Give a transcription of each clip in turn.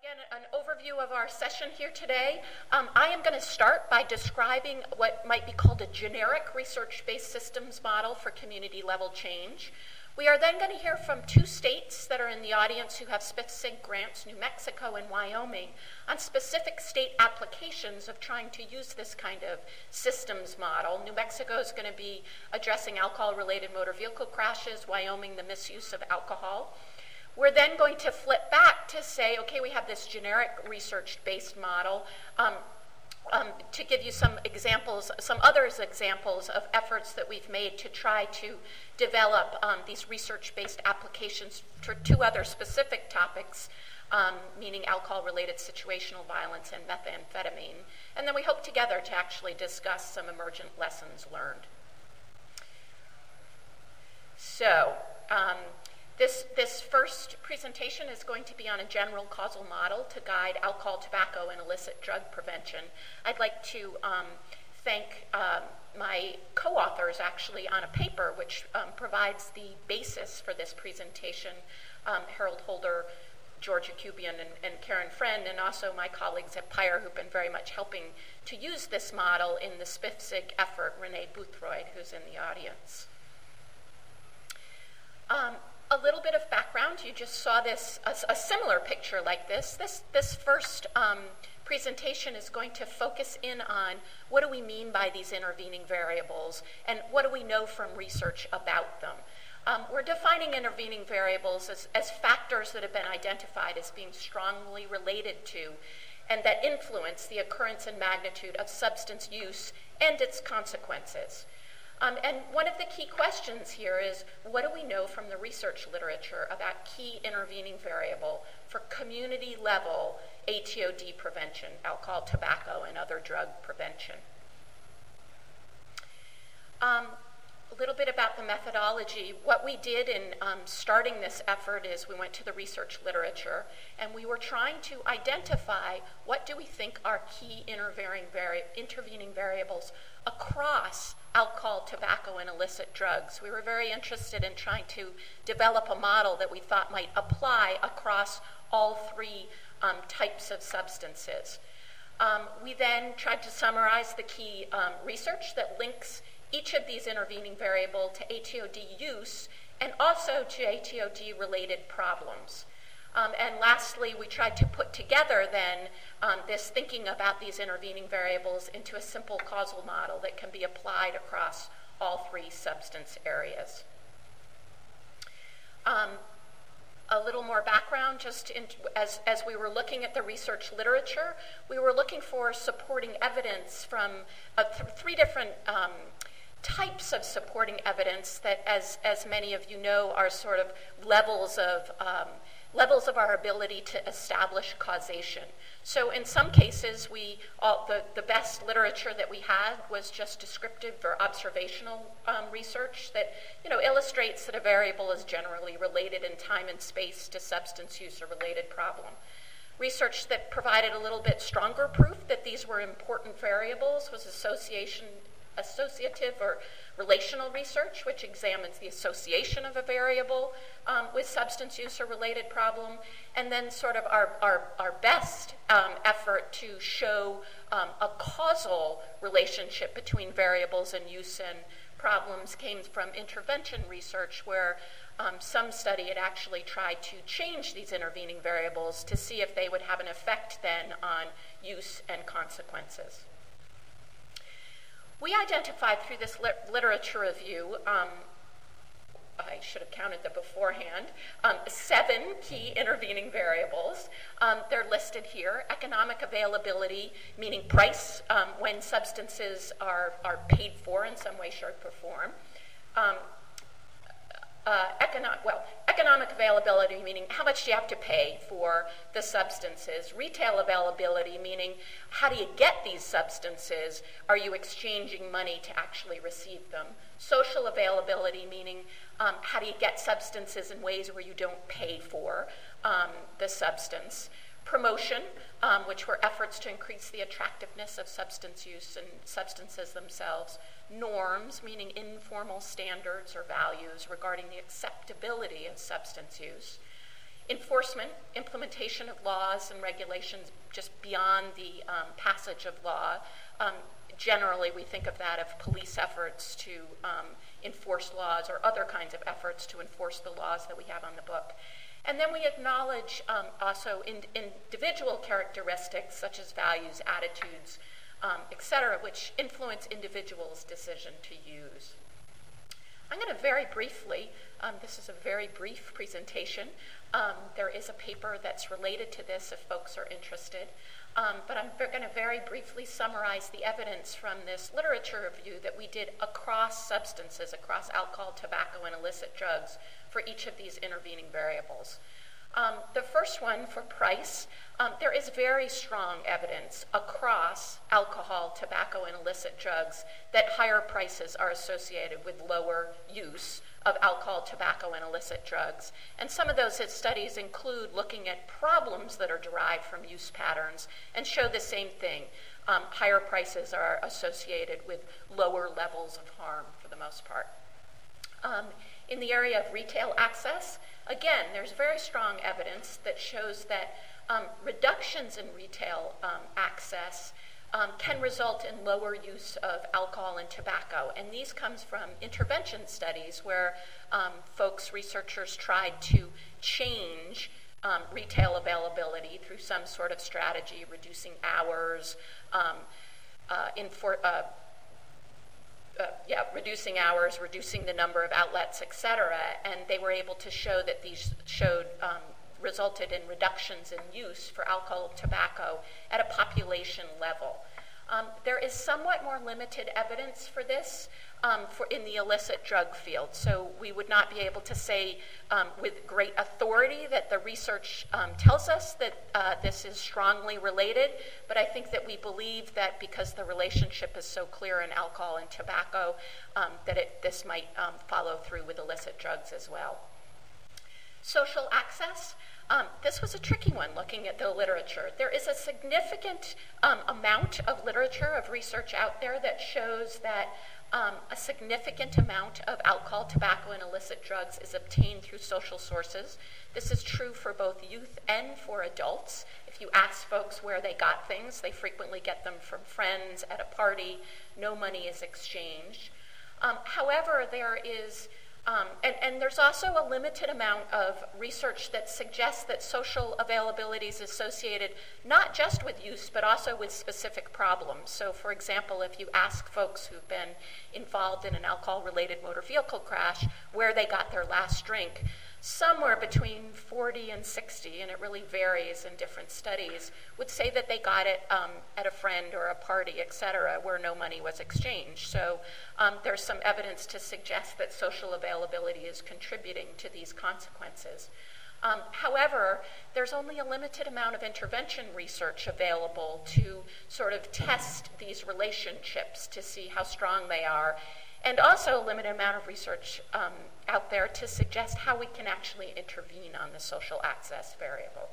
Again, an overview of our session here today. I am going to start by describing what might be called a generic research-based systems model for community-level change. We are then going to hear from two states that are in the audience who have specific grants, New Mexico and Wyoming, on specific state applications of trying to use this kind of systems model. New Mexico is going to be addressing alcohol-related motor vehicle crashes, Wyoming, the misuse of alcohol. We're then going to flip back to say, okay, we have this generic research-based model to give you some examples, some other examples of efforts that we've made to try to develop these research-based applications for two other specific topics, meaning alcohol-related situational violence and methamphetamine. And then we hope together to actually discuss some emergent lessons learned. So, This first presentation is going to be on a general causal model to guide alcohol, tobacco, and illicit drug prevention. I'd like to thank my co-authors actually on a paper which provides the basis for this presentation, Harold Holder, George Akubian, and Karen Friend, and also my colleagues at PIRE who've been very much helping to use this model in the SPIFZIG effort, Renee Boothroyd, who's in the audience. A little bit of background. You just saw this, a similar picture like this. This first presentation is going to focus in on what do we mean by these intervening variables and what do we know from research about them. We're defining intervening variables as factors that have been identified as being strongly related to and that influence the occurrence and magnitude of substance use and its consequences. And one of the key questions here is, what do we know from the research literature about key intervening variable for community-level ATOD prevention, alcohol, tobacco, and other drug prevention? A little bit about the methodology. What we did in starting this effort is we went to the research literature, and we were trying to identify what do we think are key intervening variables across alcohol, tobacco, and illicit drugs. We were very interested in trying to develop a model that we thought might apply across all three types of substances. We then tried to summarize the key research that links each of these intervening variables to ATOD use and also to ATOD-related problems. And lastly, we tried to put together then this thinking about these intervening variables into a simple causal model that can be applied across all three substance areas. A little more background, just as we were looking at the research literature, we were looking for supporting evidence from three different types of supporting evidence that, as many of you know, are sort of levels of our ability to establish causation. So in some cases, the best literature that we had was just descriptive or observational research that illustrates that a variable is generally related in time and space to substance use or related problem. Research that provided a little bit stronger proof that these were important variables was associative or relational research, which examines the association of a variable with substance use or related problem, and then sort of our best effort to show a causal relationship between variables and use and problems came from intervention research, where some study had actually tried to change these intervening variables to see if they would have an effect then on use and consequences. We identified through this literature review, I should have counted them beforehand, 7 key intervening variables. They're listed here. Economic availability, meaning price, when substances are paid for in some way, shape, or form. Economic availability, meaning how much do you have to pay for the substances. Retail availability, meaning how do you get these substances? Are you exchanging money to actually receive them? Social availability, meaning how do you get substances in ways where you don't pay for the substance? Promotion, which were efforts to increase the attractiveness of substance use and substances themselves. Norms, meaning informal standards or values regarding the acceptability of substance use. implementation of laws and regulations just beyond the passage of law. Generally, we think of that of police efforts to enforce laws or other kinds of efforts to enforce the laws that we have on the book. And then we acknowledge also individual characteristics such as values, attitudes, etc., which influence individuals' decision to use. I'm going to very briefly, this is a very brief presentation. There is a paper that's related to this if folks are interested. But I'm going to very briefly summarize the evidence from this literature review that we did across substances, across alcohol, tobacco, and illicit drugs for each of these intervening variables. The first one, for price, there is very strong evidence across alcohol, tobacco, and illicit drugs that higher prices are associated with lower use of alcohol, tobacco, and illicit drugs. And some of those studies include looking at problems that are derived from use patterns and show the same thing. Higher prices are associated with lower levels of harm for the most part. In the area of retail access, again, there's very strong evidence that shows that reductions in retail access can result in lower use of alcohol and tobacco. And these comes from intervention studies where researchers tried to change retail availability through some sort of strategy, reducing hours, reducing the number of outlets, etc. And they were able to show that these resulted in reductions in use for alcohol and tobacco at a population level. There is somewhat more limited evidence for this in the illicit drug field. So we would not be able to say with great authority that the research tells us that this is strongly related, but I think that we believe that because the relationship is so clear in alcohol and tobacco, this might follow through with illicit drugs as well. Social access. This was a tricky one looking at the literature. There is a significant amount of literature, of research out there that shows that a significant amount of alcohol, tobacco, and illicit drugs is obtained through social sources. This is true for both youth and for adults. If you ask folks where they got things, they frequently get them from friends at a party. No money is exchanged. However, there is and there's also a limited amount of research that suggests that social availability is associated not just with use, but also with specific problems. So, for example, if you ask folks who've been involved in an alcohol-related motor vehicle crash where they got their last drink, somewhere between 40 and 60, and it really varies in different studies, would say that they got it at a friend or a party, etc., where no money was exchanged. So there's some evidence to suggest that social availability is contributing to these consequences. However, there's only a limited amount of intervention research available to sort of test these relationships to see how strong they are, and also a limited amount of research out there to suggest how we can actually intervene on the social access variable.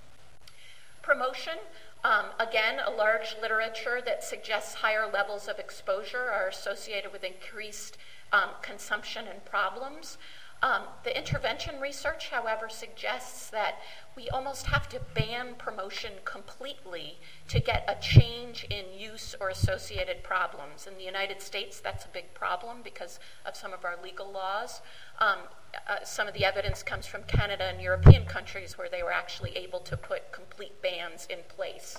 Promotion, again, a large literature that suggests higher levels of exposure are associated with increased consumption and problems. The intervention research, however, suggests that we almost have to ban promotion completely to get a change in use or associated problems. In the United States, that's a big problem because of some of our legal laws. Some of the evidence comes from Canada and European countries where they were actually able to put complete bans in place.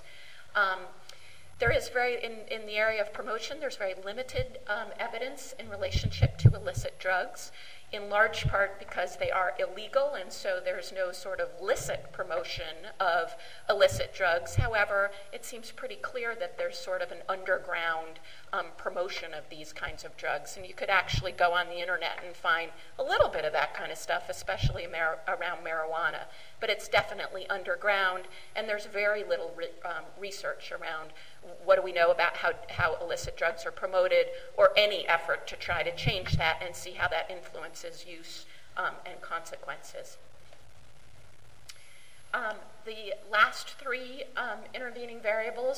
There is in the area of promotion, there's very limited evidence in relationship to illicit drugs, in large part because they are illegal, and so there's no sort of licit promotion of illicit drugs. However, it seems pretty clear that there's sort of an underground promotion of these kinds of drugs, and you could actually go on the internet and find a little bit of that kind of stuff, especially around marijuana. But it's definitely underground, and there's very little research around what do we know about how illicit drugs are promoted, or any effort to try to change that and see how that influences use and consequences. The last three intervening variables,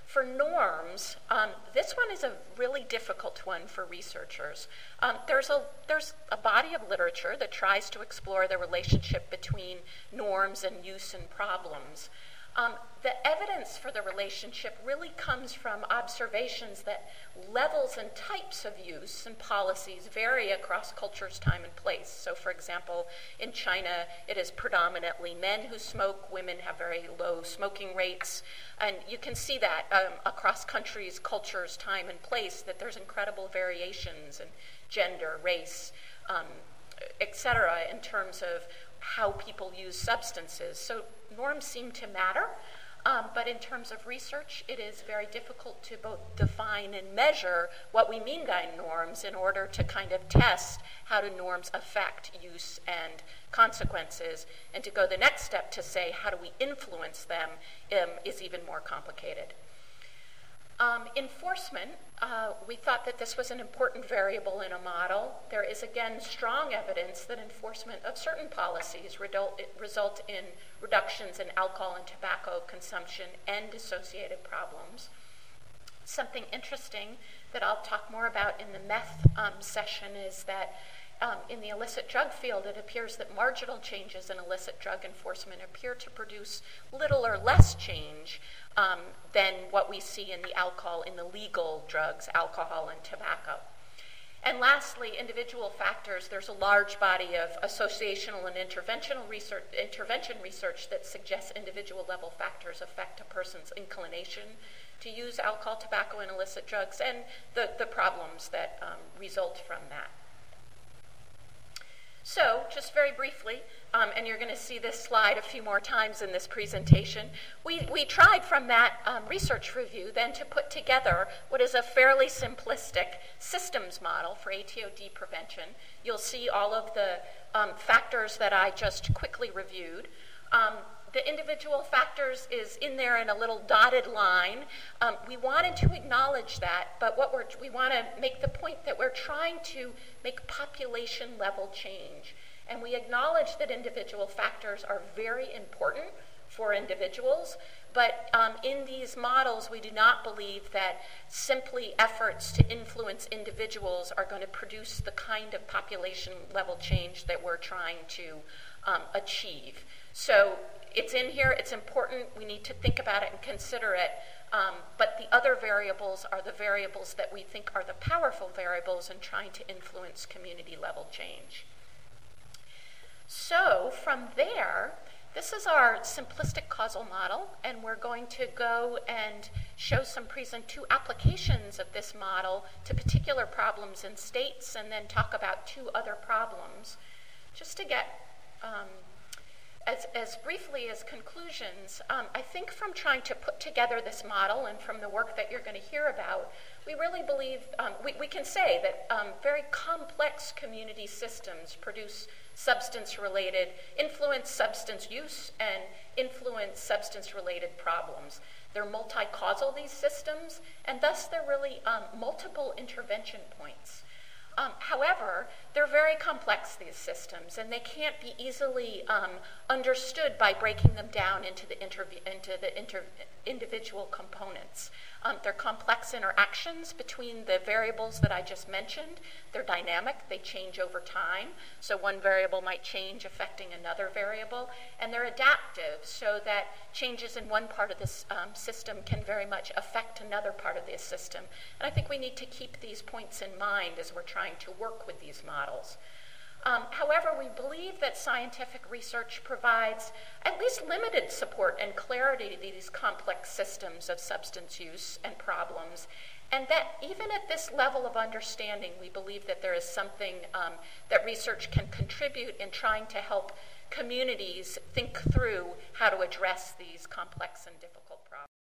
For norms, this one is a really difficult one for researchers. There's a body of literature that tries to explore the relationship between norms and use and problems. The evidence for the relationship really comes from observations that levels and types of use and policies vary across cultures, time, and place. So, for example, in China, it is predominantly men who smoke. Women have very low smoking rates. And you can see that across countries, cultures, time, and place, that there's incredible variations in gender, race, et cetera, in terms of how people use substances. So norms seem to matter, but in terms of research, it is very difficult to both define and measure what we mean by norms in order to kind of test how do norms affect use and consequences. And to go the next step to say how do we influence them is even more complicated. Enforcement, we thought that this was an important variable in a model. There is, again, strong evidence that enforcement of certain policies result in reductions in alcohol and tobacco consumption and associated problems. Something interesting that I'll talk more about in the meth session is that in the illicit drug field, it appears that marginal changes in illicit drug enforcement appear to produce little or less change than what we see in the legal drugs, alcohol and tobacco. And lastly, individual factors. There's a large body of associational and intervention research that suggests individual level factors affect a person's inclination to use alcohol, tobacco, and illicit drugs, and the problems that result from that. So, just very briefly, and you're going to see this slide a few more times in this presentation, we tried from that research review then to put together what is a fairly simplistic systems model for ATOD prevention. You'll see all of the factors that I just quickly reviewed. The individual factors is in there in a little dotted line. We wanted to acknowledge that, but we want to make the point that we're trying to make population level change. And we acknowledge that individual factors are very important for individuals, but in these models, we do not believe that simply efforts to influence individuals are going to produce the kind of population level change that we're trying to achieve. So it's in here, it's important, we need to think about it and consider it, but the other variables are the variables that we think are the powerful variables in trying to influence community level change. So from there, this is our simplistic causal model, and we're going to go and show two applications of this model to particular problems in states, and then talk about two other problems. Just to get as briefly as conclusions, I think from trying to put together this model and from the work that you're going to hear about, we really believe, we can say that very complex community systems produce influence substance use and influence substance-related problems. They're multi-causal, these systems, and thus they're really multiple intervention points. However, they're very complex, these systems, and they can't be easily understood by breaking them down into the individual components. They're complex interactions between the variables that I just mentioned. They're dynamic, they change over time, so one variable might change affecting another variable, and they're adaptive, so that changes in one part of this system can very much affect another part of this system. And I think we need to keep these points in mind as we're trying to work with these models. However, we believe that scientific research provides at least limited support and clarity to these complex systems of substance use and problems, and that even at this level of understanding, we believe that there is something that research can contribute in trying to help communities think through how to address these complex and difficult problems.